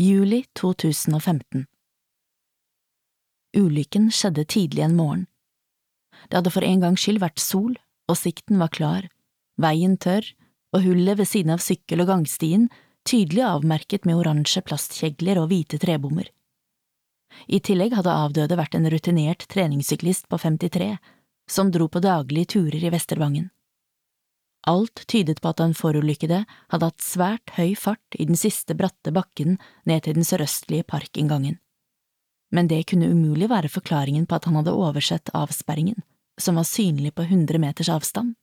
Juli 2015. Ulykken skjedde tidlig en morgen. Det hadde for en gangs skyld vært sol, og sikten var klar, veien tørr, og hullet ved siden av sykkel- og gangstien tydelig avmerket med oransje plastkjegler og hvite trebommer. I tillegg hadde avdøde vært en rutinert treningssyklist på 53, som dro på daglige turer i Vestervangen. Alt tydet på at den forulykkede hadde hatt svært høy fart i den siste bratte bakken ned til den sørøstlige parkinngangen. Men det kunne umulig være forklaringen på at han hadde oversett avsperringen, som var synlig på 100 meters avstand.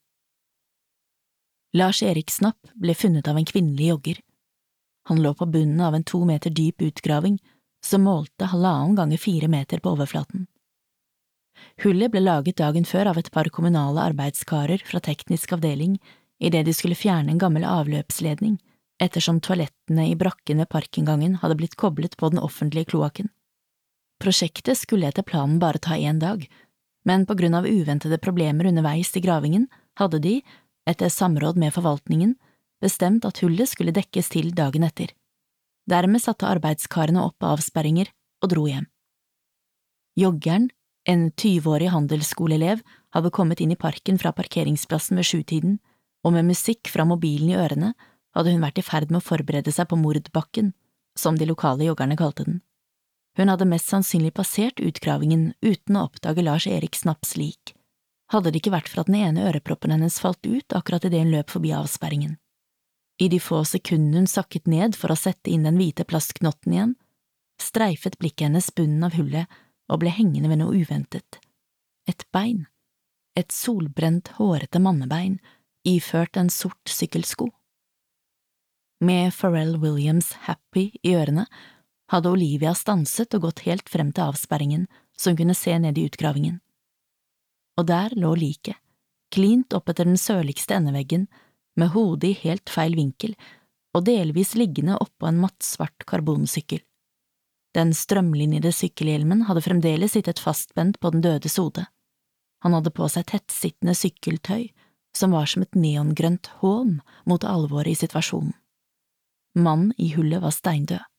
Lars Erik Snapp ble funnet av en kvinnelig jogger. Han lå på bunnen av en 2 meter dyp utgraving, som målte 1,5 ganger 4 meter på overflaten. Hullet ble laget dagen før av et par kommunale arbeidskarer fra teknisk avdeling i det de skulle fjerne en gammel avløpsledning, ettersom toalettene i brakken ved parkinngangen hadde blitt koblet på den offentlige kloakken. Prosjektet skulle etter planen bare ta 1 dag, men på grunn av uventede problemer underveis i gravingen hadde de, etter samråd med forvaltningen, bestemt at hullet skulle dekkes til dagen etter. Dermed satte arbeidskarene opp avsperringer og dro hjem. Joggeren, en 20-årig handelsskoleelev, hadde kommet inn i parken fra parkeringsplassen ved 7-tiden, og med musikk fra mobilen i ørene hadde hun vært i ferd med å forberede seg på mordbakken, som de lokale joggerne kalte den. Hun hadde mest sannsynlig passert utgravingen uten å oppdage Lars Erik Snapps lik. Hadde det ikke vært for at den ene øreproppen hennes falt ut akkurat idet hun løp forbi avsperringen. I de få sekundene hun sakket ned for å sette inn den hvite plastknotten igjen, streifet blikket hennes bunnen av hullet og ble hengende ved noe uventet. Et bein. Et solbrent, hårete mannebein, iført en sort sykkelsko. Med Pharrell Williams' Happy i ørene hadde Olivia stanset og gått helt frem til avsperringen, så hun kunne se ned i utgravingen. Og der lå liket, klint opp etter den sørligste endeveggen, med hodet i helt feil vinkel og delvis liggende oppå en mattsvart karbonsykkel. Den strømlinjede sykkelhjelmen hadde fremdeles sittet fastspent på den dødes hode. Han hadde på seg tettsittende sykkeltøy, som var som et neongrønt hån mot alvoret i situasjonen. Mannen i hullet var steindød.